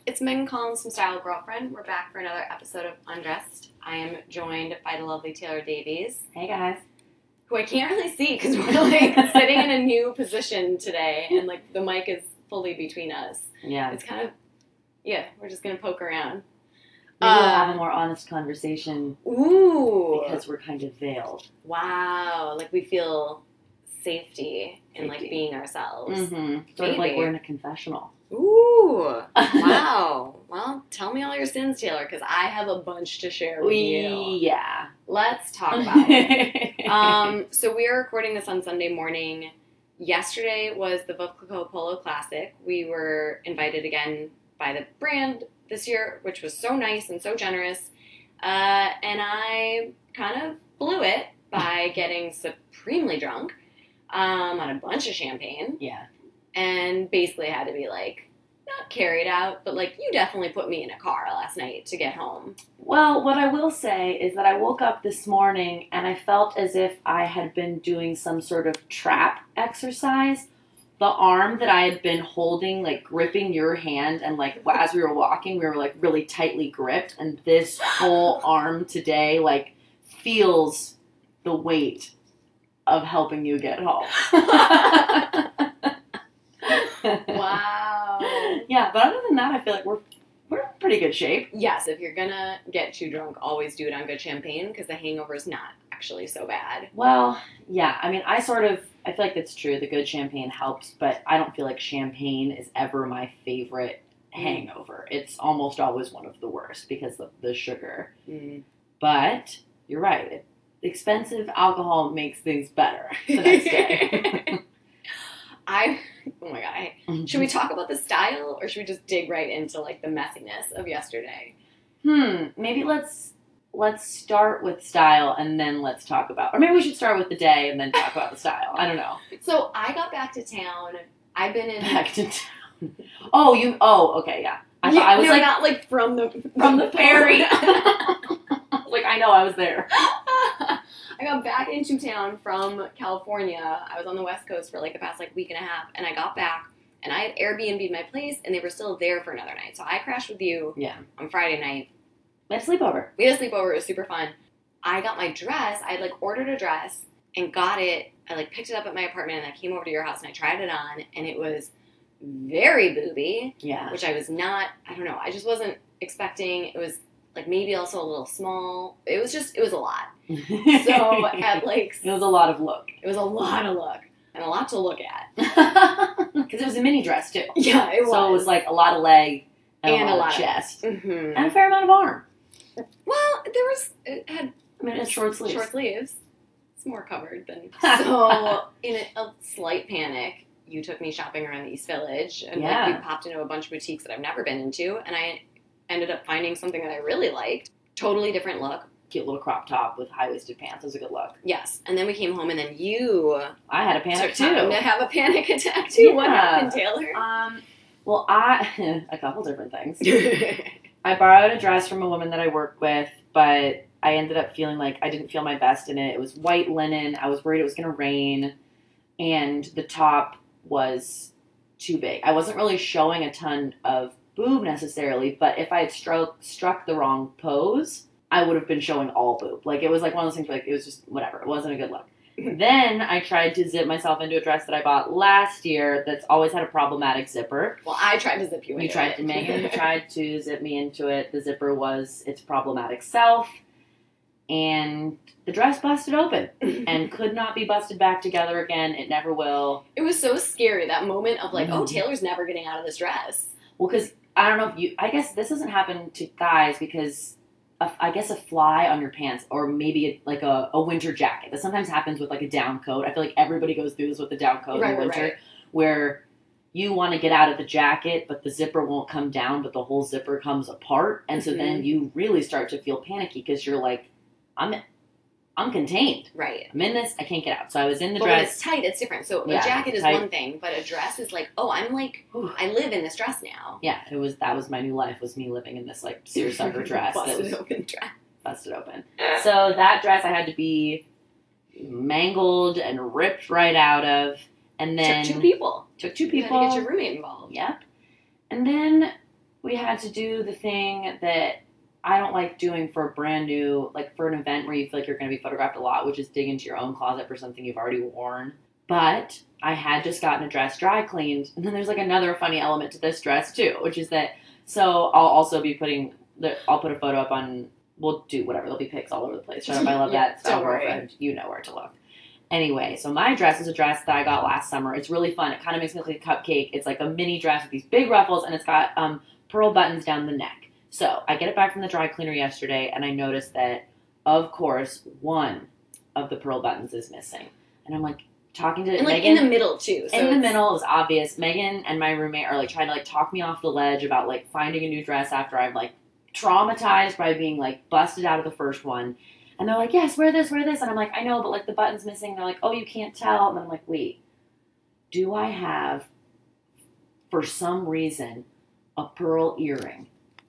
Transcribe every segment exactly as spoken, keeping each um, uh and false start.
It's Megan Collins from Style Girlfriend. We're back for another episode of Undressed. I am joined by the lovely Taylor Davies. Hey guys. Who I can't really see because we're like sitting in a new position today and like the mic is fully between us. Yeah. It's kind of, yeah, we're just going to poke around. Maybe uh, we'll have a more honest conversation. Ooh. Because we're kind of veiled. Wow. Like we feel safety in Safety. like being ourselves. Mm-hmm. Sort of like we're in a confessional. Ooh. Wow. Well, tell me all your sins, Taylor, because I have a bunch to share with we, you. Yeah. Let's talk about it. um, so we are recording this on Sunday morning. Yesterday was the Veuve Clicquot Polo Classic. We were invited again by the brand this year, which was so nice and so generous. Uh, and I kind of blew it by getting supremely drunk um, on a bunch of champagne. Yeah. And basically had to be like, not carried out, but like, you definitely put me in a car last night to get home. Well, what I will say is that I woke up this morning and I felt as if I had been doing some sort of trap exercise. The arm that I had been holding, like gripping your hand, and like as we were walking, we were like really tightly gripped. And this whole arm today, like, feels the weight of helping you get home. Wow. Yeah, but other than that, I feel like we're we're in pretty good shape. Yes, if you're gonna get too drunk, always do it on good champagne because the hangover is not actually so bad. Well, yeah, I mean, I sort of, I feel like that's true. The good champagne helps, but I don't feel like champagne is ever my favorite hangover. Mm. It's almost always one of the worst because of the sugar. Mm. But you're right. Expensive alcohol makes things better the next day. I, oh my god, I, should we talk about the style or should we just dig right into like the messiness of yesterday? Hmm, maybe let's let's start with style and then let's talk about, or maybe we should start with the day and then talk about the style. I don't know. So I got back to town. I've been in back to town. Oh, you. Oh, okay, yeah. I yeah, thought I was no, like not like from the from the ferry. Like I know I was there. I got back into town from California. I was on the West Coast for like the past like week and a half, and I got back and I had Airbnb'd my place, and they were still there for another night. So I crashed with you. Yeah. On Friday night. We had a sleepover. We had a sleepover. It was super fun. I got my dress. I had like ordered a dress and got it. I like picked it up at my apartment, and I came over to your house and I tried it on, and it was very booby. Yeah. Which I was not. I don't know. I just wasn't expecting. It was. Like, maybe also a little small. It was just, it was a lot. So, at, like... It was a lot of look. It was a lot of look. And a lot to look at. Because it was a mini dress, too. Yeah, it was. So, it was, like, a lot of leg and, and a lot, a lot of chest. Of, mm-hmm. And a fair amount of arm. Well, there was... It had... I mean, it's short sleeves. Short sleeves. It's more covered than... So, in a, a slight panic, you took me shopping around the East Village. And, yeah. like, we popped into a bunch of boutiques that I've never been into. And I... ended up finding something that I really liked. Totally different look. Cute little crop top with high-waisted pants. It was a good look. Yes. And then we came home and then you... I had a panic, too. To have a panic attack, too. Yeah. What happened, Taylor? Um, well, I... a couple different things. I borrowed a dress from a woman that I work with, but I ended up feeling like I didn't feel my best in it. It was white linen. I was worried it was going to rain. And the top was too big. I wasn't really showing a ton of boob necessarily, but if I had struck struck the wrong pose, I would have been showing all boob. Like, it was like one of those things where, like, it was just whatever. It wasn't a good look. Then I tried to zip myself into a dress that I bought last year that's always had a problematic zipper. Well, I tried to zip you into you tried it. To, Megan tried to zip me into it. The zipper was its problematic self. And the dress busted open and could not be busted back together again. It never will. It was so scary, that moment of like, mm-hmm. oh, Taylor's never getting out of this dress. Well, because I don't know if you, I guess this doesn't happen to guys because a, I guess a fly on your pants or maybe a, like a, a winter jacket. That sometimes happens with like a down coat. I feel like everybody goes through this with the down coat right, in the winter right. where you want to get out of the jacket, but the zipper won't come down, but the whole zipper comes apart. And mm-hmm. so then you really start to feel panicky because you're like, I'm I'm contained. Right. I'm in this. I can't get out. So I was in the but dress. When it's tight, it's different. So yeah, a jacket is tight. one thing, but a dress is like, oh, I'm like, Ooh. I live in this dress now. Yeah, it was. That was my new life. Was me living in this like seersucker dress. busted that was open dress. Busted open. So that dress I had to be mangled and ripped right out of, and then took two people. Took two you people. had to get your roommate involved. Yep. And then we had to do the thing that I don't like doing for a brand new, like for an event where you feel like you're going to be photographed a lot, which is dig into your own closet for something you've already worn. But I had just gotten a dress dry cleaned. And then there's like another funny element to this dress too, which is that, so I'll also be putting, the, I'll put a photo up on, we'll do whatever, there'll be pics all over the place. Shut up, I love Yeah, that style girlfriend. You know where to look. Anyway, so my dress is a dress that I got last summer. It's really fun. It kind of makes me look like a cupcake. It's like a mini dress with these big ruffles, and it's got um, pearl buttons down the neck. So I get it back from the dry cleaner yesterday, and I noticed that, of course, one of the pearl buttons is missing. And I'm like, talking to and like Megan, in the middle too. So in the it's- middle, it was obvious. Megan and my roommate are like trying to like talk me off the ledge about like finding a new dress after I'm like traumatized by being like busted out of the first one. And they're like, yes, wear this, wear this. And I'm like, I know, but like the button's missing. And they're like, oh, you can't tell. And I'm like, wait, do I have, for some reason, a pearl earring?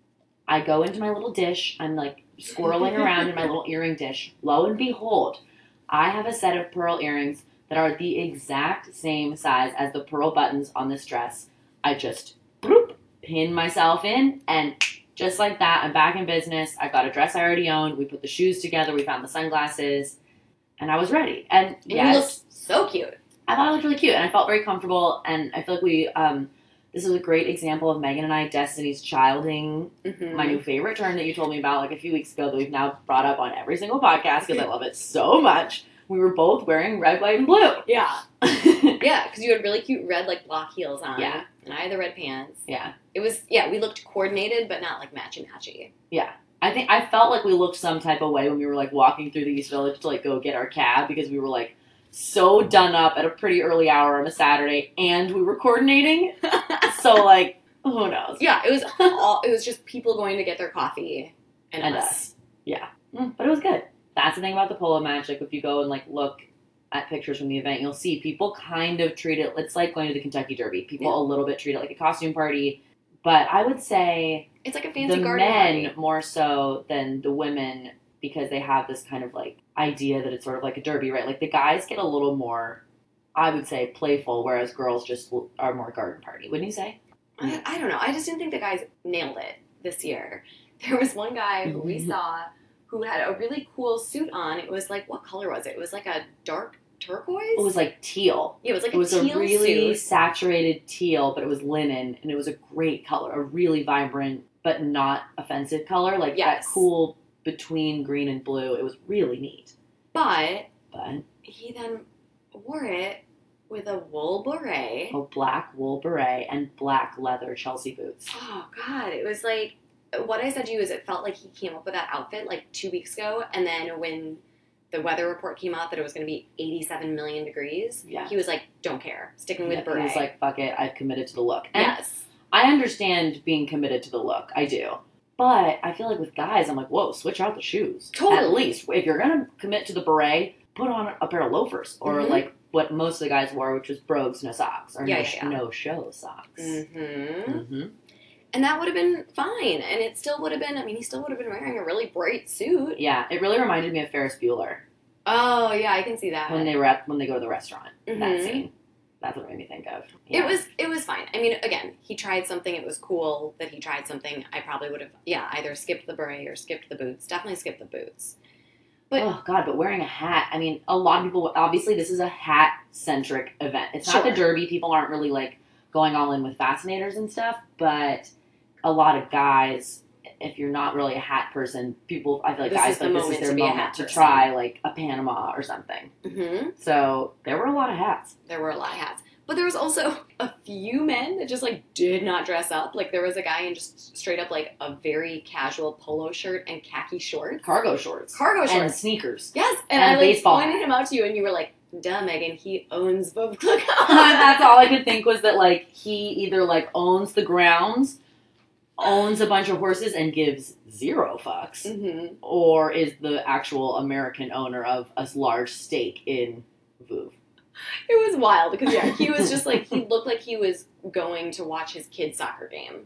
I go into my little dish. I'm like squirreling around in my little earring dish. Lo and behold, I have a set of pearl earrings that are the exact same size as the pearl buttons on this dress. I just bloop, pin myself in, and just like that, I'm back in business. I got a dress I already owned. We put the shoes together. We found the sunglasses. And I was ready. And, and yes, you looked so cute. I thought it looked really cute. And I felt very comfortable. And I feel like we, um, this is a great example of Megan and I, Destiny's Childing, Mm-hmm. my new favorite term that you told me about like a few weeks ago that we've now brought up on every single podcast because I love it so much. We were both wearing red, white, and blue. Yeah. Yeah, because you had really cute red, like, block heels on. Yeah. And I had the red pants. Yeah. It was, yeah, we looked coordinated, but not, like, matchy-matchy. Yeah. I think I felt like we looked some type of way when we were, like, walking through the East Village to, like, go get our cab because we were, like, so done up at a pretty early hour on a Saturday and we were coordinating. So, like, who knows? Yeah, it was all, it was just people going to get their coffee and, And us. us. Yeah. Mm, but it was good. That's the thing about the polo match. Like, if you go and, like, look at pictures from the event, you'll see people kind of treat it, it's like going to the Kentucky Derby. People Yeah. a little bit treat it like a costume party. But I would say It's like a fancy the garden men party. more so than the women because they have this kind of, like, idea that it's sort of like a derby, right? Like, the guys get a little more, I would say, playful, whereas girls just are more garden party. Wouldn't you say? I, I don't know. I just didn't think the guys nailed it this year. There was one guy who we saw who had a really cool suit on. It was like, what color was it? It was like a dark turquoise? It was like teal. Yeah, it was like It was a a teal really suit. saturated teal, but it was linen, and it was a great color, a really vibrant but not offensive color, like Yes. that cool between green and blue. It was really neat. But But he then wore it with a wool beret. a black wool beret and black leather Chelsea boots. Oh, God. It was like, what I said to you is it felt like he came up with that outfit like two weeks ago, and then when the weather report came out that it was going to be eighty-seven million degrees, Yeah. he was like, don't care. Sticking with Yeah, beret. he was like, fuck it, I've committed to the look. And yes. I understand being committed to the look. I do. But I feel like with guys, I'm like, whoa, switch out the shoes. Totally. At least. If you're going to commit to the beret, put on a pair of loafers. Or Mhm. like what most of the guys wore, which was brogues, no socks. Or Yeah, no, yeah, yeah. no show socks. Mm-hmm. Mm-hmm. And that would have been fine. And it still would have been, I mean, he still would have been wearing a really bright suit. Yeah, it really reminded me of Ferris Bueller Oh, yeah, I can see that. when they were at, when they go to the restaurant. That Mhm. scene. That's what it made me think of. It Yeah. was it was fine. I mean, again, he tried something. It was cool that he tried something. I probably would have, yeah, either skipped the beret or skipped the boots. Definitely skipped the boots. But oh God, but wearing a hat. I mean, a lot of people. Obviously, this is a hat-centric event. It's not Sure. the Derby. People aren't really like going all in with fascinators and stuff. But a lot of guys, if you're not really a hat person, people. I feel like This guys is the feel like this moment is their to be a moment hat to person. try like a Panama or something. hmm So there were a lot of hats. there were a lot of hats. But there was also a few men that just like did not dress up. Like there was a guy in just straight up like a very casual polo shirt and khaki shorts. Cargo shorts. Cargo And shorts. sneakers. Yes, and, And I a like baseball pointed hat. him out to you, and you were like, "Duh, Megan, he owns Veuve Clicquot." That's all I could think was that like he either like owns the grounds, owns a bunch of horses, and gives zero fucks, hmm or is the actual American owner of a large stake in Veuve. It was wild because yeah, he was just like he looked like he was going to watch his kid's soccer game.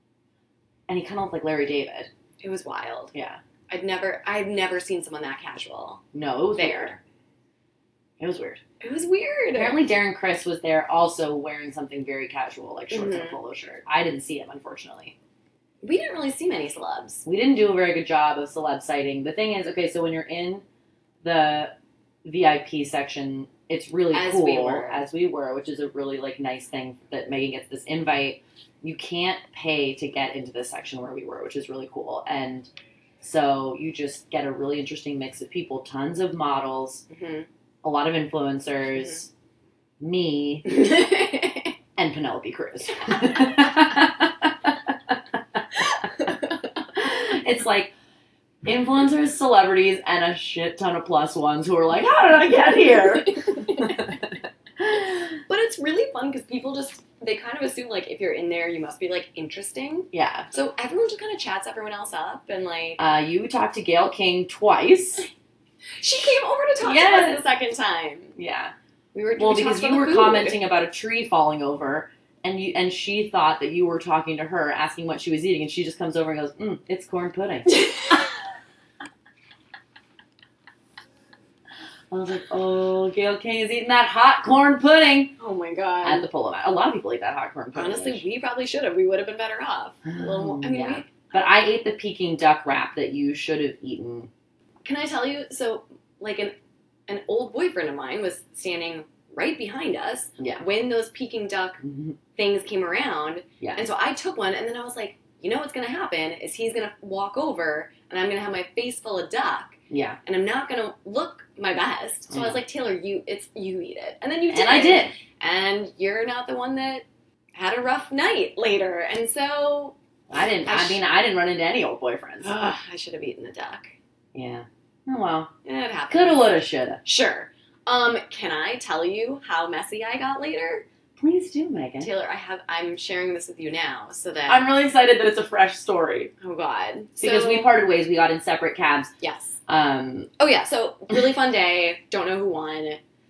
And he kind of looked like Larry David. It was wild. Yeah. I'd never, I'd never seen someone that casual No, it was weird. there. It was weird. It was weird. Apparently Darren Criss was there also wearing something very casual, like shorts and a Mhm. polo shirt. I didn't see him, unfortunately. We didn't really see many celebs. We didn't do a very good job of celeb sighting. The thing is, okay, so when you're in the V I P section, it's really As cool, we were. as we were, which is a really like nice thing that Megan gets this invite. You can't pay to get into this section where we were, which is really cool. And so you just get a really interesting mix of people, tons of models, Mm-hmm. a lot of influencers, mm-hmm. me, and Penelope Cruz. It's like influencers, celebrities, and a shit ton of plus ones who are like, how did I get here? But it's really fun because people just, they kind of assume, like, if you're in there, you must be, like, interesting. Yeah. So everyone just kind of chats everyone else up and, like... Uh, you talked to Gayle King twice. She came over to talk yes. to us the second time. Yeah. We were Well, we because you were food. commenting about a tree falling over, and you and she thought that you were talking to her, asking what she was eating, and she just comes over and goes, mm, it's corn pudding. I was like, oh, Gayle King is eating that hot corn pudding. Oh, my God. At the polo mat. A lot of people eat that hot corn pudding. Honestly, we probably should have. We would have been better off. A little more. I mean, yeah. we, But I ate the Peking duck wrap that you should have eaten. Can I tell you? So, like, an, an old boyfriend of mine was standing right behind us yeah. when those Peking duck mm-hmm. things came around. Yeah. And so I took one, and then I was like, you know what's going to happen is he's going to walk over, and I'm going to have my face full of duck. Yeah. And I'm not going to look my best. So mm. I was like, Taylor, you it's you eat it. And then you did. And I did. And you're not the one that had a rough night later. And so... I didn't, I, sh- I mean, I didn't run into any old boyfriends. Ugh, I should have eaten the duck. Yeah. Oh, well. It happened. Coulda, woulda, shoulda. Sure. Um, can I tell you how messy I got later? Please do, Megan. Taylor, I have, I'm sharing this with you now so that... I'm really excited that it's a fresh story. Oh, God. Because so, we parted ways. We got in separate cabs. Yes. Um, oh, yeah. So, really fun day. Don't know who won.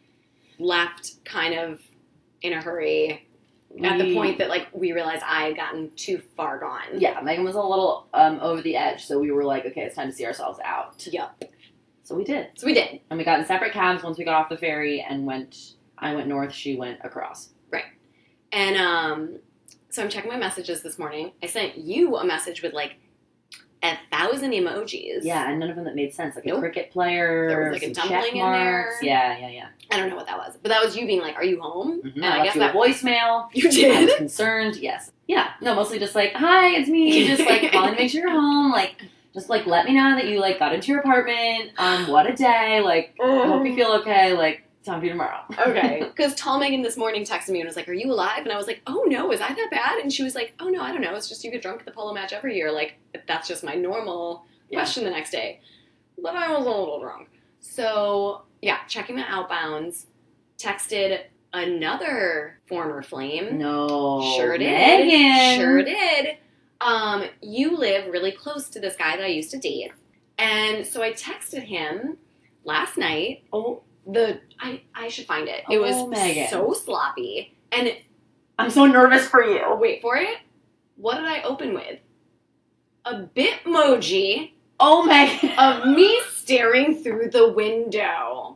Left kind of in a hurry we, at the point that, like, we realized I had gotten too far gone. Yeah. Megan was a little um, over the edge. So, we were like, okay, it's time to see ourselves out. Yep. So, we did. So, we did. And we got in separate cabs once we got off the ferry and went... I went north. She went across. Right. And um, so I'm checking my messages this morning. I sent you a message with, like, a thousand emojis. Yeah, and none of them that made sense. Like nope. a cricket player. There was, like, a dumpling in there. Yeah, yeah, yeah. I don't know what that was. But that was you being like, are you home? Mm-hmm. And I, I left guess you that a voicemail. You did? I was concerned. Yes. Yeah. No, mostly just like, hi, it's me. Just, like, calling to make sure you're home. Like, just, like, let me know that you, like, got into your apartment. Um, what a day. Like, I hope you feel okay. Like, time for you tomorrow. Okay. Because Tall Megan this morning texted me and was like, are you alive? And I was like, oh, no, is I that bad? And she was like, oh, no, I don't know. It's just you get drunk at the polo match every year. Like, that's just my normal yeah. question the next day. But I was a little drunk. So, yeah, checking my outbounds. Texted another former flame. No. Sure did. Megan. Sure did. Um, you live really close to this guy that I used to date. And so I texted him last night. Oh. The I, I should find it. Oh, it was Megan. so sloppy. And I'm so nervous for you. Wait for it. What did I open with? A Bitmoji. Oh, Megan. Of me staring through the window.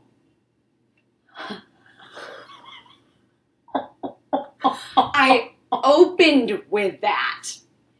I opened with that.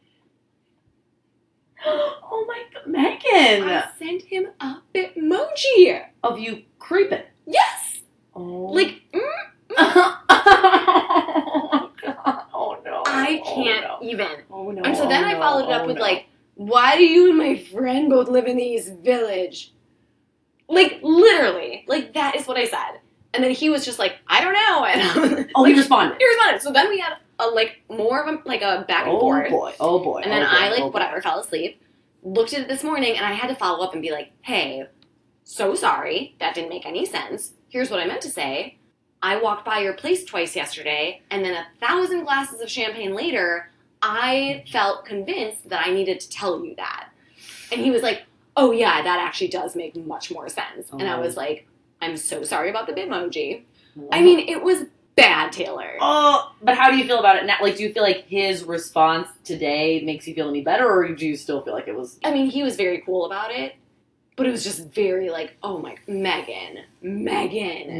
Oh my God, Megan! I sent him a Bitmoji of you creeping. Yes. Oh. Like. Mm, mm. Oh God! Oh no! I can't oh, no. even. Oh no! And so then oh, I no. followed it up oh, with no. like, "Why do you and my friend both live in the East Village?" Like literally, like that is what I said. And then he was just like, "I don't know." And oh, like, he responded. He responded. So then we had a like more of a like a back and oh, forth. Oh boy! Oh boy! And then oh, boy. I like oh, whatever fell asleep. Looked at it this morning, and I had to follow up and be like, "Hey, so sorry. That didn't make any sense. Here's what I meant to say. I walked by your place twice yesterday, and then a thousand glasses of champagne later, I felt convinced that I needed to tell you that." And he was like, "Oh yeah, that actually does make much more sense." Oh. And I was like, "I'm so sorry about the Bitmoji." Wow. I mean, it was bad, Taylor. Oh, but how do you feel about it now? Like, do you feel like his response today makes you feel any better, or do you still feel like it was... I mean, he was very cool about it, but it was just very like, oh my, Megan, Megan.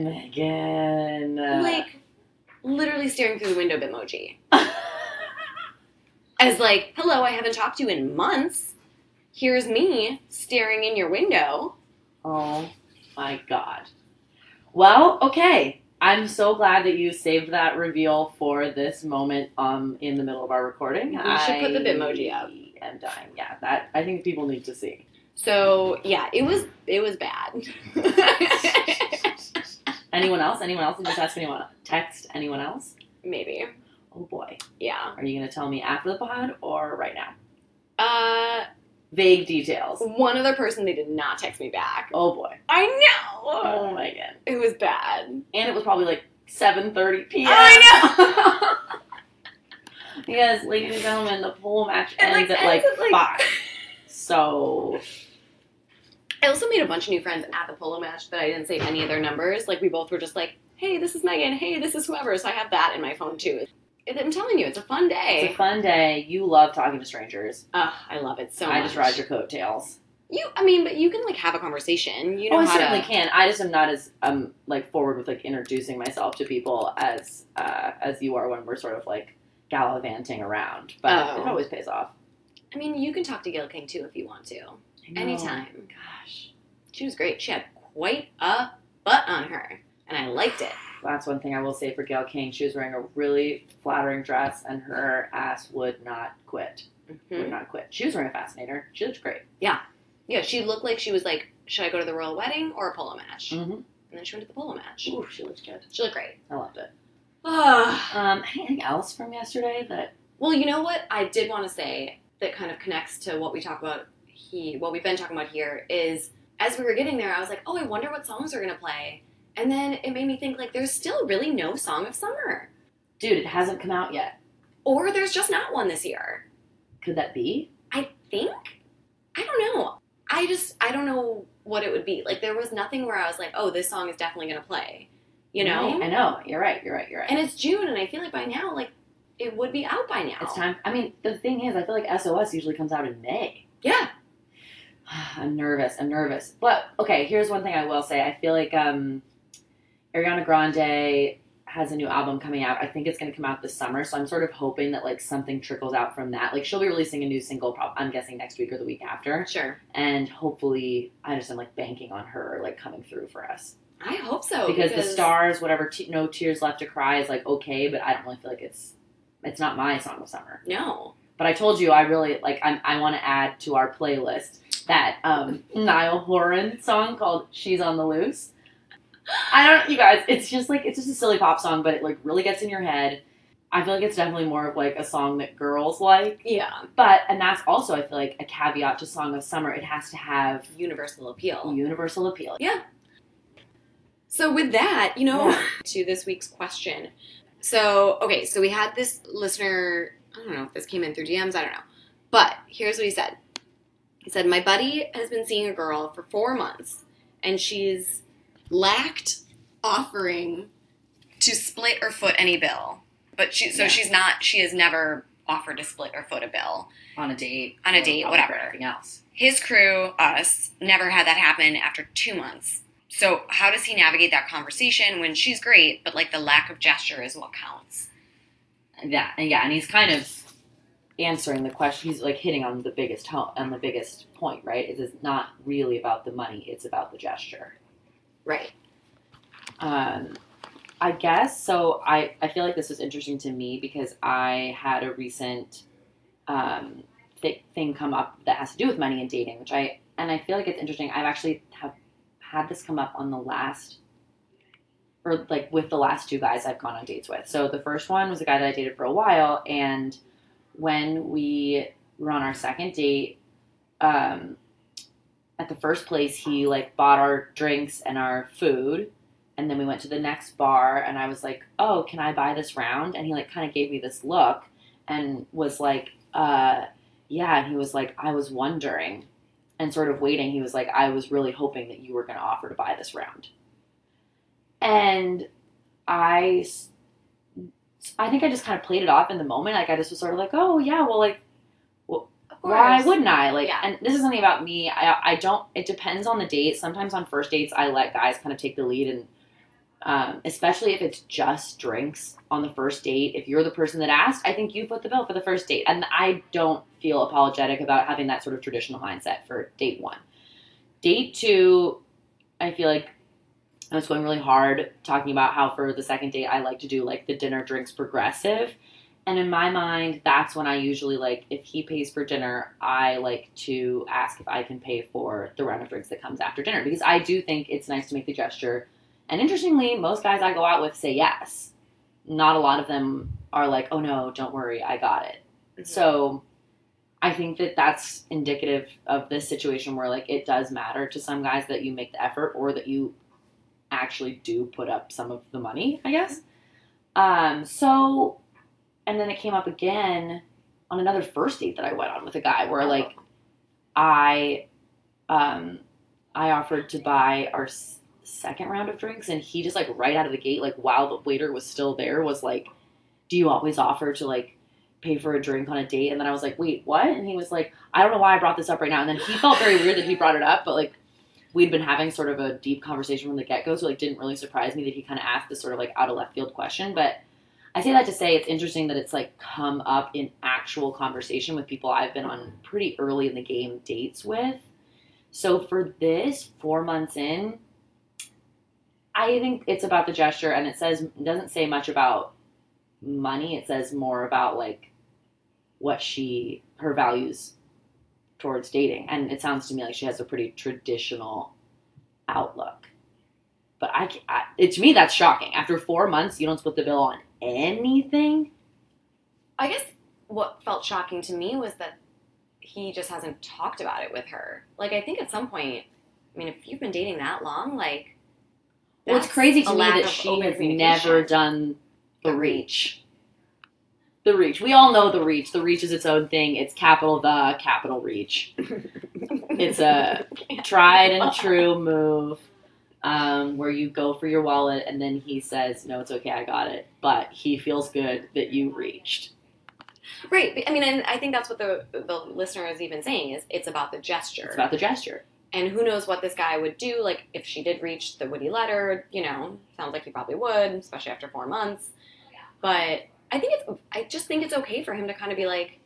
Megan. Like, literally staring through the window Bitmoji. As like, hello, I haven't talked to you in months. Here's me staring in your window. Oh my God. Well, okay. I'm so glad that you saved that reveal for this moment um in the middle of our recording. We I should put the Bitmoji up. am dying. Yeah, that I think people need to see. So yeah, it was it was bad. Anyone else? Anyone else? Just ask anyone. Text anyone else? Maybe. Oh boy. Yeah. Are you gonna tell me after the pod or right now? Uh, Vague details. one other person, they did not text me back. Oh boy. I know. Oh my God. It was bad. And it was probably like seven thirty p.m. I know. Yes, ladies and gentlemen, the pole match It, ends like, at like, ends at, like- five. So I also made a bunch of new friends at the polo match that I didn't save any of their numbers. Like, we both were just like, hey, this is Megan. Hey, this is whoever. So I have that in my phone, too. It, I'm telling you, it's a fun day. it's a fun day. You love talking to strangers. Ugh, I love it so I much. just ride your coattails. You, I mean, but you can, like, have a conversation. You know oh, I how certainly to... can. I just am not as um like forward with like introducing myself to people as uh as you are when we're sort of like gallivanting around. But Oh. it always pays off. I mean, you can talk to Gail King, too, if you want to. I know. Anytime. Gosh. She was great. She had quite a butt on her, and I liked it. That's one thing I will say for Gail King. She was wearing a really flattering dress, and her ass would not quit. Mm-hmm. Would not quit. She was wearing a fascinator. She looked great. Yeah, she looked like she was like, should I go to the royal wedding or a polo match? Mm-hmm. And then she went to the polo match. Ooh, she looked good. She looked great. I loved it. Ah. Um, anything else from yesterday that? Well, you know what I did want to say that kind of connects to what we talk about. He, what we've been talking about here is, as we were getting there, I was like, oh, I wonder what songs are gonna play. And then it made me think, like, there's still really no song of summer. Dude, it hasn't come out yet. Or there's just not one this year. Could that be? I think. I don't know. I just, I don't know what it would be. Like, there was nothing where I was like, oh, this song is definitely going to play. You know? Right, I know. You're right. You're right. You're right. And it's June, and I feel like by now, like, it would be out by now. It's time. I mean, the thing is, I feel like S O S usually comes out in May. Yeah. I'm nervous. I'm nervous. But, okay, here's one thing I will say. I feel like um, Ariana Grande has a new album coming out. I think it's going to come out this summer, so I'm sort of hoping that, like, something trickles out from that. Like, she'll be releasing a new single, prob- I'm guessing next week or the week after. Sure. And hopefully, I just am, like, banking on her, like, coming through for us. I hope so. Because, Because, The Stars, whatever, t- No Tears Left to Cry is, like, okay, but I don't really feel like it's, it's not my song of summer. No. But I told you I really, like, I'm, I want to add to our playlist that um, Niall Horan song called She's on the Loose. I don't, you guys, it's just like, it's just a silly pop song, but it like really gets in your head. I feel like it's definitely more of like a song that girls like. Yeah. But, and that's also, I feel like, a caveat to Song of Summer. It has to have Universal appeal. universal appeal. Yeah. So with that, you know, Yeah. to this week's question. So, okay, so we had this listener, I don't know if this came in through D Ms, I don't know. But here's what he said. He said, my buddy has been seeing a girl for four months, and she's lacked offering to split or foot any bill. But she, so Yeah. she's not, she has never offered to split or foot a bill. On a date. On a date, probably whatever. for Anything else. His crew, us, never had that happen after two months. So how does he navigate that conversation when she's great, but like the lack of gesture is what counts? Yeah, and yeah, and he's kind of answering the question. He's like hitting on the biggest ho- on the biggest point, right? It is not really about the money; it's about the gesture. Right. Um, I guess so. I I feel like this was interesting to me because I had a recent um th- thing come up that has to do with money and dating, which I and I feel like it's interesting. I've actually have had this come up on the last. Or like with the last two guys I've gone on dates with. So the first one was a guy that I dated for a while, and when we were on our second date, um, at the first place he like bought our drinks and our food, and then we went to the next bar, and I was like, "Oh, can I buy this round?" And he like kind of gave me this look, and was like, "Uh, yeah." And he was like, "I was wondering," and sort of waiting. He was like, "I was really hoping that you were going to offer to buy this round." And I, I think I just kind of played it off in the moment. Like, I just was sort of like, oh, yeah, well, like, well, why wouldn't I? Like, Yeah. and this is something about me. I, I don't, it depends on the date. Sometimes on first dates, I let guys kind of take the lead and Um, especially if it's just drinks on the first date. If you're the person that asked, I think you foot the bill for the first date. And I don't feel apologetic about having that sort of traditional mindset for date one. Date two, I feel like I was going really hard talking about how for the second date I like to do like the dinner drinks progressive. And in my mind, that's when I usually like, if he pays for dinner, I like to ask if I can pay for the round of drinks that comes after dinner. Because I do think it's nice to make the gesture. And interestingly, most guys I go out with say yes. Not a lot of them are like, oh no, don't worry, I got it. Mm-hmm. So I think that that's indicative of this situation where like it does matter to some guys that you make the effort or that you actually do put up some of the money, I guess. Um, so... And then it came up again on another first date that I went on with a guy where, like, I, um, I offered to buy our s- second round of drinks, and he just, like, right out of the gate, like, while the waiter was still there, was like, do you always offer to, like, pay for a drink on a date? And then I was like, wait, what? And he was like, I don't know why I brought this up right now. And then he felt very weird that he brought it up, but, like, we'd been having sort of a deep conversation from the get-go, so, like, didn't really surprise me that he kind of asked this sort of, like, out of left field question, but I say that to say it's interesting that it's like come up in actual conversation with people I've been on pretty early in the game dates with. So for this, four months in, I think it's about the gesture, and it says it doesn't say much about money. It says more about like what she her values towards dating, and it sounds to me like she has a pretty traditional outlook. But I, I it, to me that's shocking. After four months, you don't split the bill on anything. I guess what felt shocking to me was that he just hasn't talked about it with her. Like, I think at some point, I mean, if you've been dating that long, like, well, it's crazy to me that she has never done the reach. The reach. We all know the reach. The reach is its own thing. It's capital the capital reach. It's a tried and true move. Um, where you go for your wallet and then he says, no, it's okay, I got it. But he feels good that you reached. Right. I mean, and I think that's what the the listener is even saying is it's about the gesture. It's about the gesture. And who knows what this guy would do. Like, if she did reach the witty letter, you know, sounds like he probably would, especially after four months. But I think it's, I just think it's okay for him to kind of be like.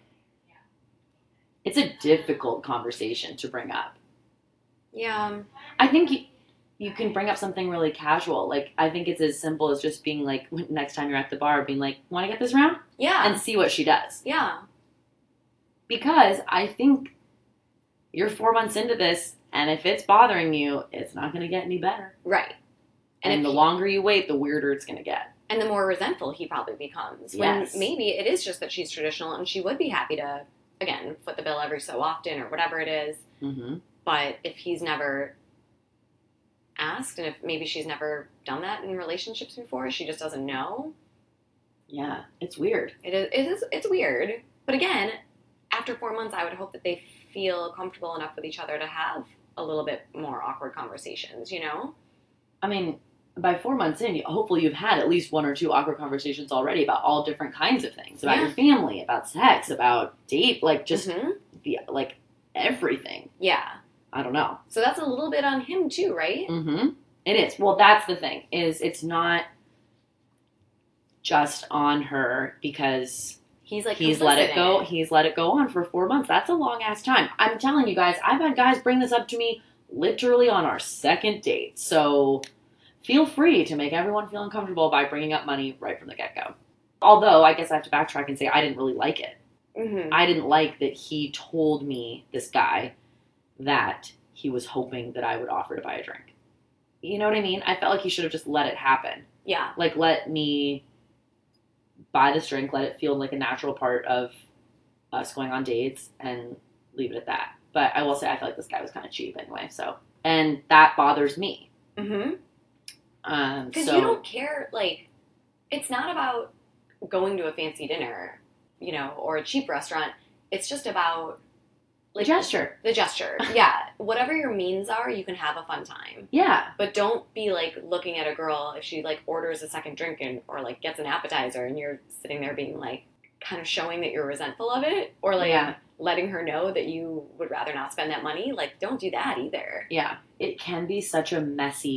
It's a difficult conversation to bring up. Yeah. I think you, you can bring up something really casual. Like, I think it's as simple as just being like, next time you're at the bar, being like, want to get this round? Yeah. And see what she does. Yeah. Because I think you're four months into this, and if it's bothering you, it's not going to get any better. Right. And, and the he, longer you wait, the weirder it's going to get. And the more resentful he probably becomes. Yes. When maybe it is just that she's traditional, and she would be happy to, again, foot the bill every so often or whatever it is. Mm-hmm. But if he's never asked, and if maybe she's never done that in relationships before, she just doesn't know. Yeah, it's weird. It is. It is. It's weird. But again, after four months, I would hope that they feel comfortable enough with each other to have a little bit more awkward conversations. You know. I mean, by four months in, hopefully you've had at least one or two awkward conversations already about all different kinds of things, about yeah. your family, about sex, about date, like just mm-hmm. the like everything. Yeah. I don't know. So that's a little bit on him too, right? Mm-hmm. It is. Well, that's the thing, is it's not just on her because he's like he's let it go. It. He's let it go on for four months. That's a long ass time. I'm telling you guys, I've had guys bring this up to me literally on our second date. So feel free to make everyone feel uncomfortable by bringing up money right from the get-go. Although, I guess I have to backtrack and say I didn't really like it. Mm-hmm. I didn't like that he told me, this guy, that he was hoping that I would offer to buy a drink. You know what I mean? I felt like he should have just let it happen. Yeah. Like, let me buy this drink, let it feel like a natural part of us going on dates, and leave it at that. But I will say I feel like this guy was kind of cheap anyway, so. And that bothers me. Mm-hmm. Um, Because so, you don't care, like, it's not about going to a fancy dinner, you know, or a cheap restaurant. It's just about like, the gesture. The gesture. Yeah. Whatever your means are, you can have a fun time. Yeah. But don't be, like, looking at a girl if she, like, orders a second drink and or, like, gets an appetizer and you're sitting there being, like, kind of showing that you're resentful of it. Or, like, yeah. letting her know that you would rather not spend that money. Like, don't do that either. Yeah. It can be such a messy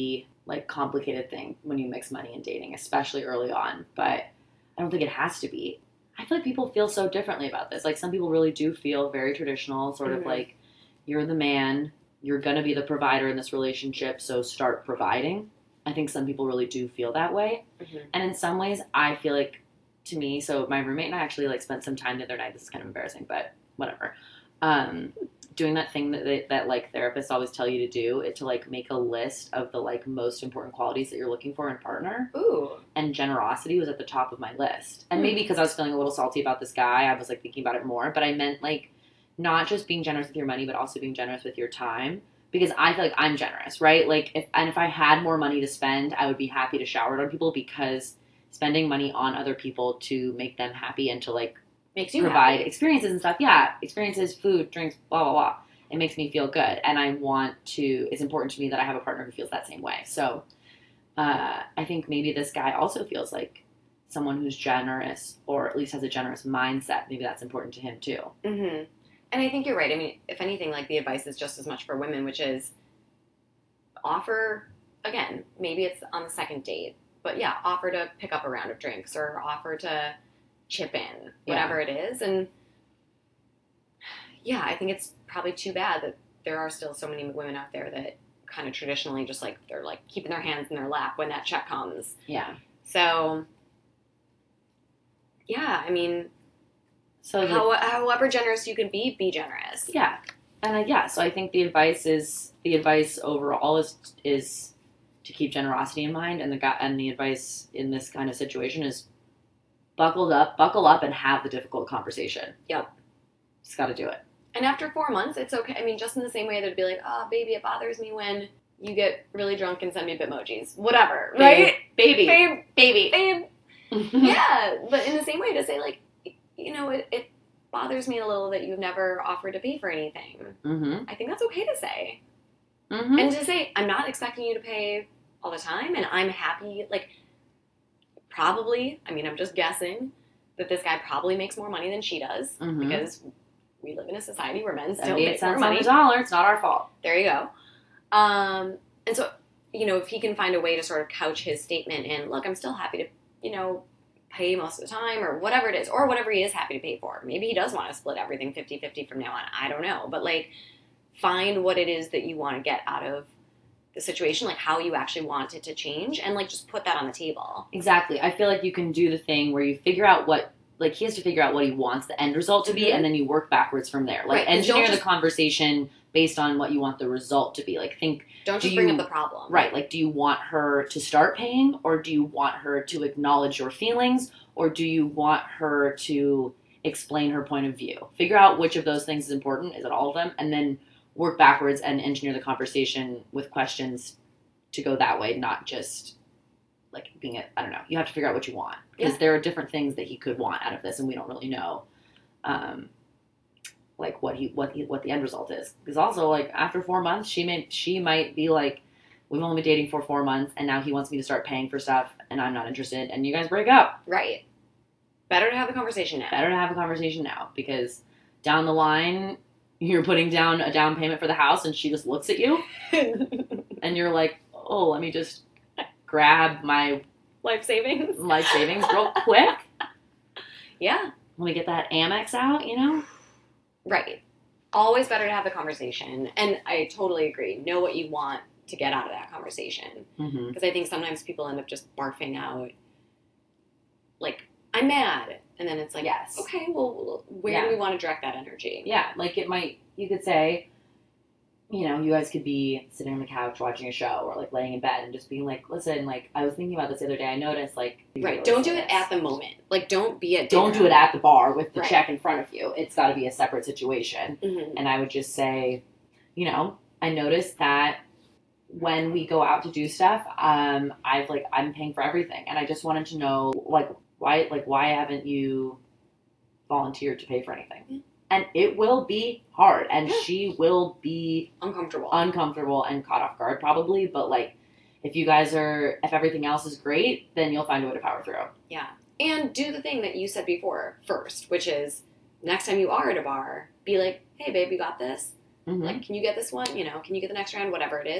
like complicated thing when you mix money and dating, especially early on. But I don't think it has to be. I feel like people feel so differently about this. Like some people really do feel very traditional, sort Mhm. of like you're the man, you're going to be the provider in this relationship, so start providing. I think some people really do feel that way. Mhm. And in some ways, I feel like to me, so my roommate and I actually like spent some time the other night. This is kind of embarrassing, but whatever. Um, doing that thing that they, that like therapists always tell you to do, it to like make a list of the like most important qualities that you're looking for in a partner. Ooh. And generosity was at the top of my list. And Hmm. maybe because I was feeling a little salty about this guy, I was like thinking about it more. But I meant like not just being generous with your money, but also being generous with your time. Because I feel like I'm generous, right? Like, if and if I had more money to spend, I would be happy to shower it on people because spending money on other people to make them happy and to like Makes you provide happy. experiences and stuff. Yeah, experiences, food, drinks, blah, blah, blah. It makes me feel good. And I want to, it's important to me that I have a partner who feels that same way. So uh, I think maybe this guy also feels like someone who's generous or at least has a generous mindset. Maybe that's important to him too. Mm-hmm. And I think you're right. I mean, if anything, like the advice is just as much for women, which is offer, again, maybe it's on the second date, but yeah, offer to pick up a round of drinks or offer to chip in, whatever Yeah. it is. And yeah, I think it's probably too bad that there are still so many women out there that kind of traditionally just like, they're like keeping their hands in their lap when that check comes. Yeah. So, yeah, I mean, So the, how, however generous you can be, be generous. yeah. And I, yeah, so I think the advice is the advice overall is is to keep generosity in mind, and the guy and the advice in this kind of situation is buckled up, buckle up, and have the difficult conversation. Yep. Just got to do it. And after four months, it's okay. I mean, just in the same way that it'd be like, oh, baby, it bothers me when you get really drunk and send me Bitmojis. Whatever, right? Baby. Babe, Baby. babe. Yeah, but in the same way to say, like, you know, it, it bothers me a little that you've never offered to pay for anything. Mm-hmm. I think that's okay to say. Mm-hmm. And to say, I'm not expecting you to pay all the time, and I'm happy, like, probably, I mean, I'm just guessing, that this guy probably makes more money than she does, Mhm. because we live in a society where men still seventy-eight make more cents on money. the dollar. It's not our fault. There you go. Um, and so, you know, if he can find a way to sort of couch his statement in, look, I'm still happy to, you know, pay most of the time or whatever it is, or whatever he is happy to pay for. Maybe he does want to split everything fifty-fifty from now on. I don't know. But, like, find what it is that you want to get out of the situation, like how you actually want it to change, and, like, just put that on the table. Exactly. I feel like you can do the thing where you figure out what, like, he has to figure out what he wants the end result to be, Mhm. and then you work backwards from there. Like, Right, 'cause engineer don't the just- conversation based on what you want the result to be. Like, think, Don't Do just bring you- up the problem. right, like, do you want her to start paying, or do you want her to acknowledge your feelings, or do you want her to explain her point of view? Figure out which of those things is important. Is it all of them? And then work backwards and engineer the conversation with questions to go that way, not just like being a, I don't know. You have to figure out what you want, because Yeah. there are different things that he could want out of this, and we don't really know, um, like what he what he, what the end result is. Because also, like, after four months, she may she might be like, we've only been dating for four months, and now he wants me to start paying for stuff, and I'm not interested, and you guys break up. Right. Better to have the conversation now. Better to have a conversation now, because down the line, you're putting down a down payment for the house, and she just looks at you, and you're like, oh, let me just grab my Life savings. life savings real quick. Yeah. Let me get that Amex out, you know? Right. Always better to have the conversation. And I totally agree. Know what you want to get out of that conversation. Mm-hmm. Because I think sometimes people end up just barfing out, like, I'm mad. And then it's like, Yes. okay, well, where Yeah. do we want to direct that energy? Yeah, like it might, you could say, you know, you guys could be sitting on the couch watching a show or like laying in bed and just being like, listen, like, I was thinking about this the other day. I noticed, like, Right. Don't do it at the moment. Like, don't be at Don't do it at the bar with the Right. check in front of you. It's got to be a separate situation. Mm-hmm. And I would just say, you know, I noticed that when we go out to do stuff, um, I've like I'm paying for everything, and I just wanted to know, like, why, like, why haven't you volunteered to pay for anything? Yeah. And it will be hard, and Yeah. she will be Uncomfortable. uncomfortable and caught off guard probably. But like, if you guys are, if everything else is great, then you'll find a way to power through. Yeah. And do the thing that you said before first, which is next time you are at a bar, be like, hey, babe, you got this? Mm-hmm. Like, can you get this one? You know, can you get the next round? Whatever it is. Like,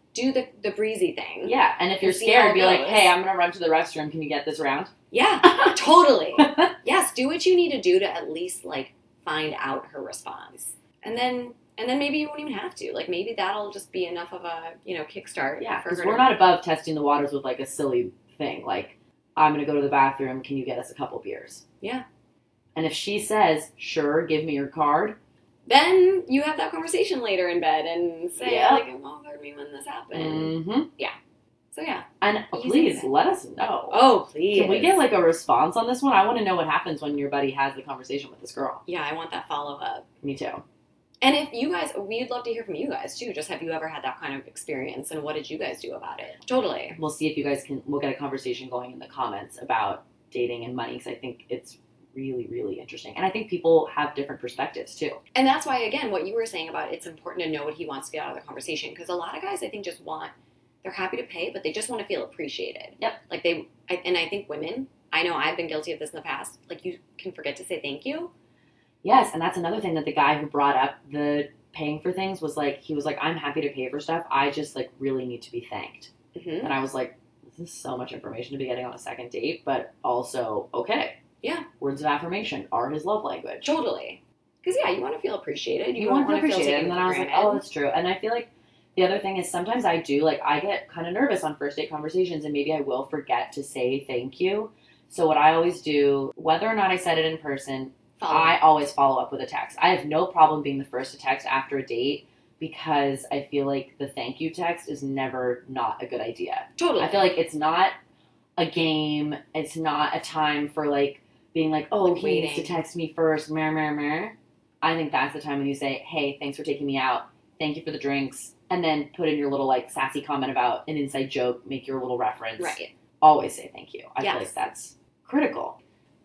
do the, the breezy thing. Yeah, and if you're And see scared, how it be like, goes. hey, I'm going to run to the restroom. Can you get this round? Yeah, totally. Yes, do what you need to do to at least, like, find out her response. And then and then maybe you won't even have to. Like, maybe that'll just be enough of a, you know, kickstart. Yeah, for because her we're to- not above testing the waters with, like, a silly thing. Like, I'm going to go to the bathroom. Can you get us a couple beers? Yeah. And if she says, sure, give me your card. Then you have that conversation later in bed and say, Yeah. like, it bothered me when this happened. Mm-hmm. So, yeah. And Easy please, to- let us know. Oh, please. Can we get, like, a response on this one? I want to know what happens when your buddy has the conversation with this girl. Yeah, I want that follow-up. Me too. And if you guys, we'd love to hear from you guys, too. Just have you ever had that kind of experience, and what did you guys do about it? Totally. We'll see if you guys can, we'll get a conversation going in the comments about dating and money, because I think it's really, really interesting. And I think people have different perspectives, too. And that's why, again, what you were saying about it's important to know what he wants to get out of the conversation. Because a lot of guys, I think, just want, they're happy to pay, but they just want to feel appreciated. Yep. Like they, I, and I think women, I know I've been guilty of this in the past, like you can forget to say thank you. Yes, and that's another thing that the guy who brought up the paying for things was like, he was like, I'm happy to pay for stuff. I just, like, really need to be thanked. Mm-hmm. And I was like, this is so much information to be getting on a second date, but also, okay. Yeah. Words of affirmation are his love language. Totally. Because, yeah, you want to feel appreciated. You, You don't want to want to feel appreciate it. taken And then for I was like, granted. oh, that's true. And I feel like the other thing is sometimes I do, like, I get kind of nervous on first date conversations, and maybe I will forget to say thank you. So what I always do, whether or not I said it in person, Follow. I always follow up with a text. I have no problem being the first to text after a date, because I feel like the thank you text is never not a good idea. Totally. I feel like it's not a game. It's not a time for, like, being like, oh, Like he waiting. needs to text me first, meh, meh, meh. I think that's the time when you say, hey, thanks for taking me out. Thank you for the drinks. And then put in your little, like, sassy comment about an inside joke, make your little reference. Right. Always say thank you. I Yes. feel like that's critical.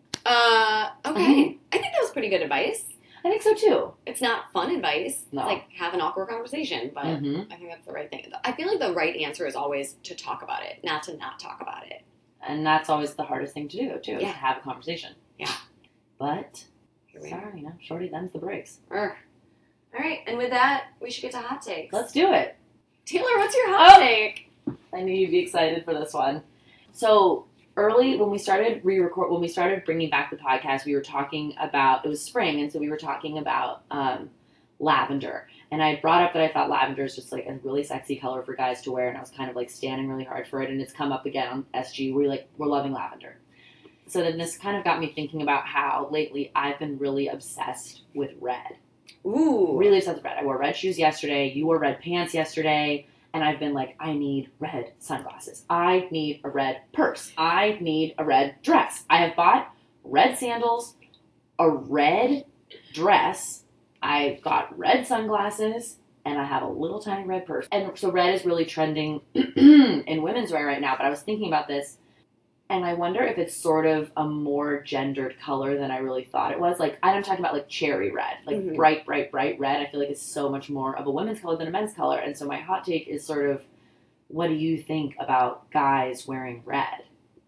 Uh, okay. Mhm. I think that was pretty good advice. I think so, too. It's not fun advice. No. It's like, have an awkward conversation, but Mm-hmm. I think that's the right thing. I feel like the right answer is always to talk about it, not to not talk about it. And that's always the hardest thing to do, too, is Yeah. to have a conversation. Yeah. But, Here we go. sorry, you know, shorty, them's the breaks. Urgh. All right, and with that, we should get to hot takes. Let's do it. Taylor, what's your hot Oh. take? I knew you'd be excited for this one. So early when we started re-record, when we started bringing back the podcast, we were talking about, it was spring, and so we were talking about um, lavender. And I brought up that I thought lavender is just like a really sexy color for guys to wear, and I was kind of like standing really hard for it, and it's come up again on S G. We're like, we're loving lavender. So then this kind of got me thinking about how lately I've been really obsessed with red. Ooh. Really obsessed with red. I wore red shoes yesterday. You wore red pants yesterday. And I've been like, I need red sunglasses. I need a red purse. I need a red dress. I have bought red sandals, a red dress. I've got red sunglasses, and I have a little tiny red purse. And so red is really trending in women's wear right now. But I was thinking about this, and I wonder if it's sort of a more gendered color than I really thought it was. Like, I'm talking about, like, cherry red. Like, Mhm. bright, bright, bright red. I feel like it's so much more of a women's color than a men's color. And so my hot take is sort of, what do you think about guys wearing red?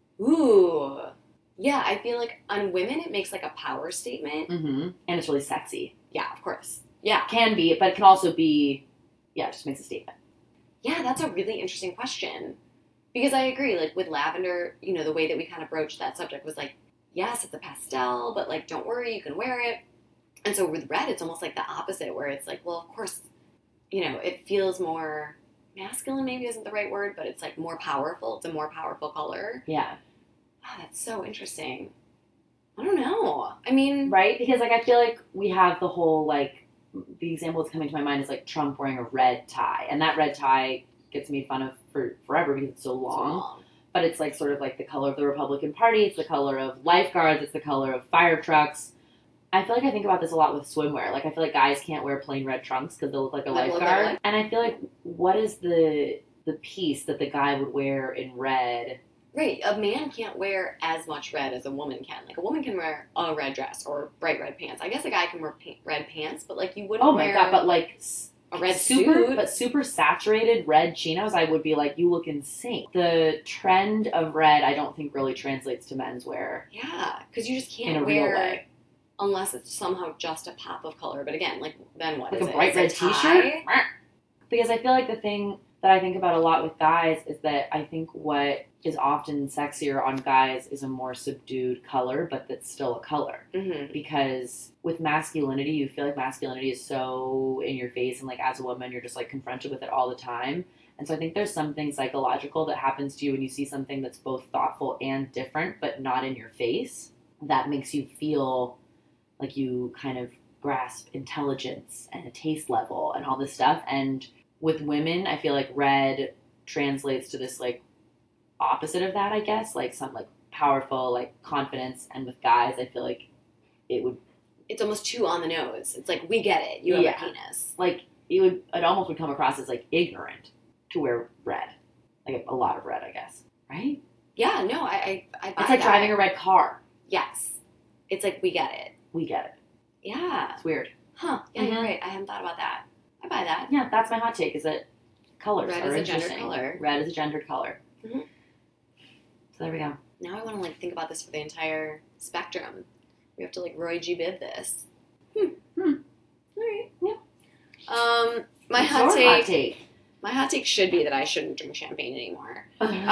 Ooh. Yeah, I feel like on women it makes like a power statement. Mm-hmm. And it's really sexy. Yeah, of course. Yeah. Can be, but it can also be, yeah, it just makes a statement. Yeah, that's a really interesting question. Because I agree, like with lavender, you know, the way that we kind of broached that subject was like, yes, it's a pastel, but like, don't worry, you can wear it. And so with red, it's almost like the opposite, where it's like, well, of course, you know, it feels more masculine, maybe isn't the right word, but it's like more powerful. It's a more powerful color. Yeah. Oh, that's so interesting. I don't know. I mean, Right? Because, like, I feel like we have the whole, like, the example that's coming to my mind is, like, Trump wearing a red tie. And that red tie gets made fun of for forever because it's so so long. long. But it's, like, sort of like the color of the Republican Party. It's the color of lifeguards. It's the color of fire trucks. I feel like I think about this a lot with swimwear. Like, I feel like guys can't wear plain red trunks because they'll look like a Like, look like lifeguard. a life- And I feel like, what is the the piece that the guy would wear in red? Right, a man can't wear as much red as a woman can. Like, a woman can wear a red dress or bright red pants. I guess a guy can wear pa- red pants, but, like, you wouldn't Oh my wear god, but, like, s- a red super, suit. but super saturated red chinos, I would be like, you look insane. The trend of red, I don't think really translates to menswear Yeah, because you just in can't a real wear way. unless it's somehow just a pop of color. But again, like, then what Like is a it? bright Is red it t-shirt? tie? Because I feel like the thing that I think about a lot with guys is that I think what is often sexier on guys is a more subdued color, but that's still a color. Mm-hmm. Because with masculinity, you feel like masculinity is so in your face, and like as a woman, you're just like confronted with it all the time. And so I think there's something psychological that happens to you when you see something that's both thoughtful and different, but not in your face, that makes you feel like you kind of grasp intelligence and a taste level and all this stuff. And with women, I feel like red translates to this like opposite of that, I guess, like some like powerful like confidence. And with guys, I feel like it would, it's almost too on the nose. It's like, we get it, you have Yeah. a penis. like it would it almost would come across as like ignorant to wear red, like a lot of red, I guess, right? Yeah, no, I I, I buy It's like that. driving a red car. Yes, it's like, we get it. We get it. Yeah. It's weird. Huh. Yeah, Mhm. you're right. I hadn't thought about that. I buy that. Yeah, that's my hot take. Is that colors Red are is a gendered interesting. color. Red is a gendered color. Mhm. So there we go. Now I want to like think about this for the entire spectrum. We have to like Roy G. Biv this. Hmm. Hmm. All right. Yeah. Um, my What's hot your take. hot take. My hot take should be that I shouldn't drink champagne anymore.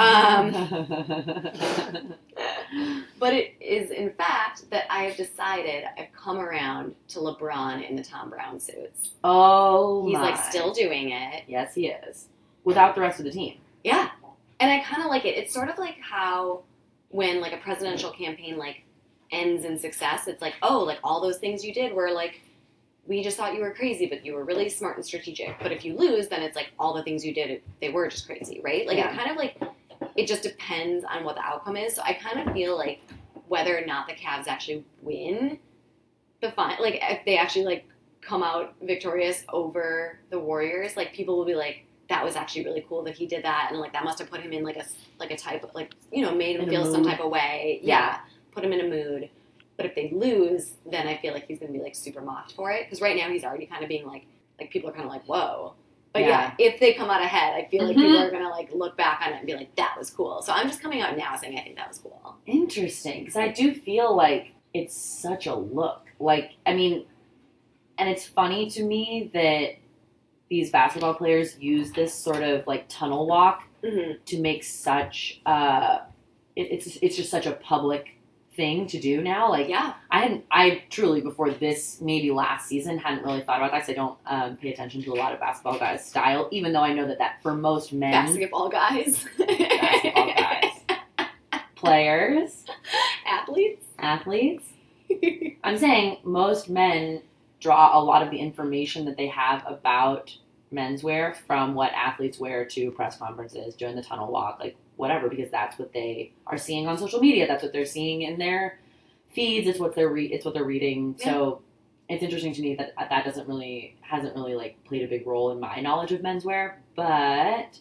But it is, in fact, that I have decided I've come around to LeBron in the Tom Brown suits. oh He's my. like still doing it. Yes, he is. Without the rest of the team. Yeah. And I kind of like it. It's sort of like how when like a presidential campaign like ends in success, it's like, oh, like all those things you did were like, we just thought you were crazy, but you were really smart and strategic. But if you lose, then it's like all the things you did, they were just crazy, right? Like Yeah. it kind of like, it just depends on what the outcome is. So I kind of feel like whether or not the Cavs actually win the final, like if they actually like come out victorious over the Warriors, like people will be like, that was actually really cool that he did that, and like that must have put him in like a like a type of, like, you know, made him In a feel some mood. type of way. Yeah. Yeah, put him in a mood. But if they lose, then I feel like he's gonna be like super mocked for it, because right now he's already kind of being like like people are kind of like, whoa. But yeah. Yeah. if they come out ahead, I feel like Mhm. people are gonna like look back on it and be like, that was cool. So I'm just coming out now saying I think that was cool. Interesting, because I do feel like it's such a look. Like, I mean, and it's funny to me that these basketball players use this sort of like tunnel walk Mm-hmm. to make such uh it, it's it's just such a public thing to do now. Like, Yeah. I hadn't I truly before this maybe last season hadn't really thought about that, because I don't um, pay attention to a lot of basketball guys' style, even though I know that that for most men Basketball guys. basketball guys players Athletes. athletes I'm saying most men draw a lot of the information that they have about menswear from what athletes wear to press conferences, during the tunnel walk, like whatever, because that's what they are seeing on social media. That's what they're seeing in their feeds. It's what they're re- it's what they're reading. Yeah. So it's interesting to me that that doesn't really hasn't really like played a big role in my knowledge of menswear. But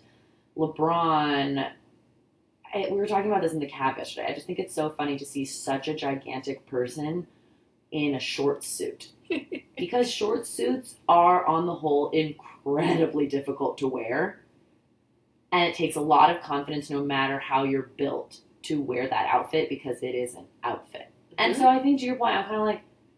LeBron, I, we were talking about this in the cab yesterday. I just think it's so funny to see such a gigantic person in a short suit. Because short suits are, on the whole, incredibly difficult to wear. And it takes a lot of confidence, no matter how you're built, to wear that outfit, because it is an outfit. And so I think, to your point, I'm kind of like,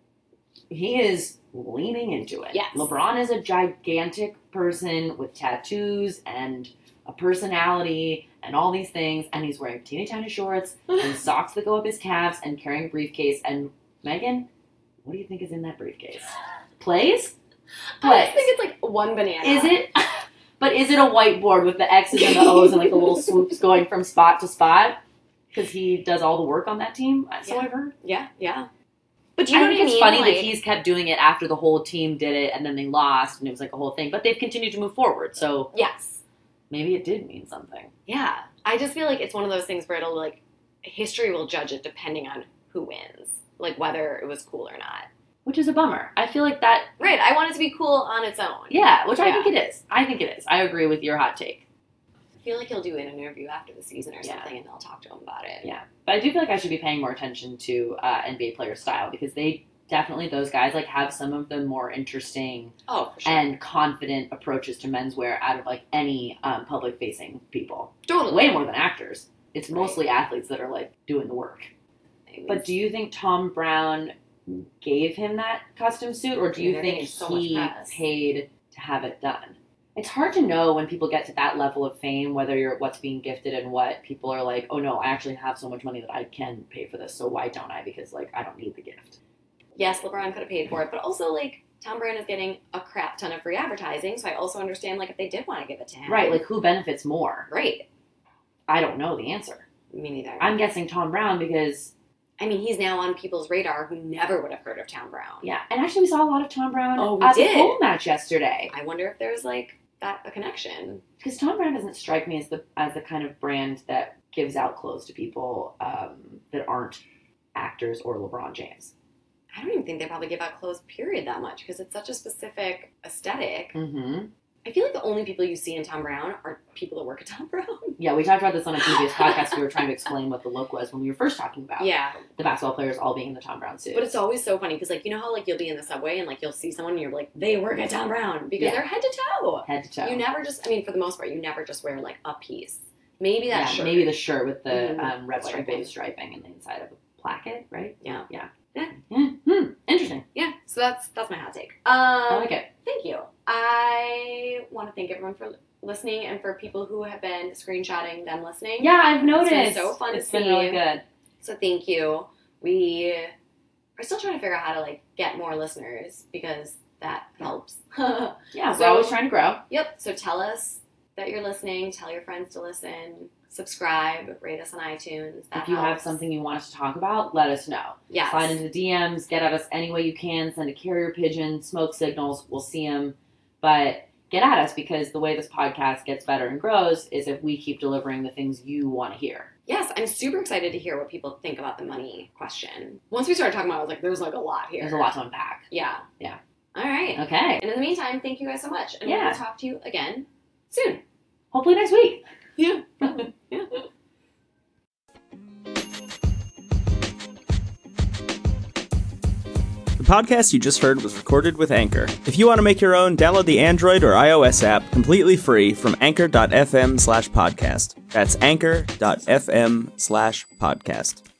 he is leaning into it. Yes. LeBron is a gigantic person with tattoos and a personality and all these things, and he's wearing teeny tiny shorts and socks that go up his calves and carrying a briefcase. And Megan, what do you think is in that briefcase? Plays? I Plays. just think it's like one banana. Is it? But is it a whiteboard with the X's and the O's and like the little swoops going from spot to spot? Because he does all the work on that team, so Yeah. I've heard. Yeah, yeah. But do you I know think what I it's mean? funny Like, that he's kept doing it after the whole team did it, and then they lost, and it was like a whole thing. But they've continued to move forward, so yes. maybe it did mean something. Yeah. I just feel like it's one of those things where it'll like, history will judge it depending on who wins. Like whether it was cool or not. Which is a bummer. I feel like that, Right. I want it to be cool on its own. yeah, which I Yeah. think it is. I think it is. I agree with your hot take. I feel like he'll do an interview after the season or Yeah. something and they'll talk to him about it. Yeah, but I do feel like I should be paying more attention to uh, N B A player style, because they definitely, those guys, like have some of the more interesting Oh, for sure. and confident approaches to menswear out of like any um, public facing people. totally. Way more than actors. It's Right. mostly athletes that are like doing the work. But do you think Tom Brown gave him that custom suit, or do you Yeah, think there's so much he press. paid to have it done? It's hard to know when people get to that level of fame, whether you're what's being gifted and what people are like, oh no, I actually have so much money that I can pay for this, so why don't I? Because, like, I don't need the gift. Yes, LeBron could have paid for it, but also, like, Tom Brand is getting a crap ton of free advertising, so I also understand, like, if they did want to give it to him. Right, like, who benefits more? Right. I don't know the answer. Me neither. I'm guessing Tom Brown because... I mean, he's now on people's radar who never would have heard of Tom Brown. Yeah, and actually we saw a lot of Tom Brown oh, we at did. the pole match yesterday. I wonder if there's, like, that a connection. Because Tom Brown doesn't strike me as the as the kind of brand that gives out clothes to people um, that aren't actors or LeBron James. I don't even think they probably give out clothes, period, that much, because it's such a specific aesthetic. Mm-hmm. I feel like the only people you see in Tom Brown are people that work at Tom Brown. Yeah, we talked about this on a previous podcast. We were trying to explain what the look was when we were first talking about yeah. the basketball players all being in the Tom Brown suit. But it's always so funny because, like, you know how, like, you'll be in the subway and, like, you'll see someone and you're like, they work at Tom Brown because yeah. they're head to toe. Head to toe. You never just, I mean, for the most part, you never just wear, like, a piece. Maybe that yeah, shirt. Maybe the shirt with the mm-hmm. um, red, white, and blue striping and the inside of a placket, right? Yeah. Yeah. Yeah. yeah. Hmm. Interesting. Yeah. So that's that's my hot take. Um, I like it. Thank you. I want to thank everyone for listening and for people who have been screenshotting them listening. Yeah, I've noticed. It's been so fun it's to see. It's been really good. So thank you. We are still trying to figure out how to, like, get more listeners because that helps. Yeah, so, we're always trying to grow. Yep. So tell us that you're listening. Tell your friends to listen. Subscribe. Rate us on iTunes. That if you helps. have something you want us to talk about, let us know. Yes. Slide into the D Ms. Get at us any way you can. Send a carrier pigeon. Smoke signals. We'll see them. But get at us because the way this podcast gets better and grows is if we keep delivering the things you want to hear. Yes, I'm super excited to hear what people think about the money question. Once we started talking about it, I was like, there's, like, a lot here. There's a lot to unpack. Yeah. Yeah. All right. Okay. And in the meantime, thank you guys so much. And yeah. we'll talk to you again soon. Hopefully next week. Yeah. yeah. The podcast you just heard was recorded with Anchor. If you want to make your own, download the Android or iOS app completely free from anchor dot f m slash podcast. That's anchor dot f m slash podcast.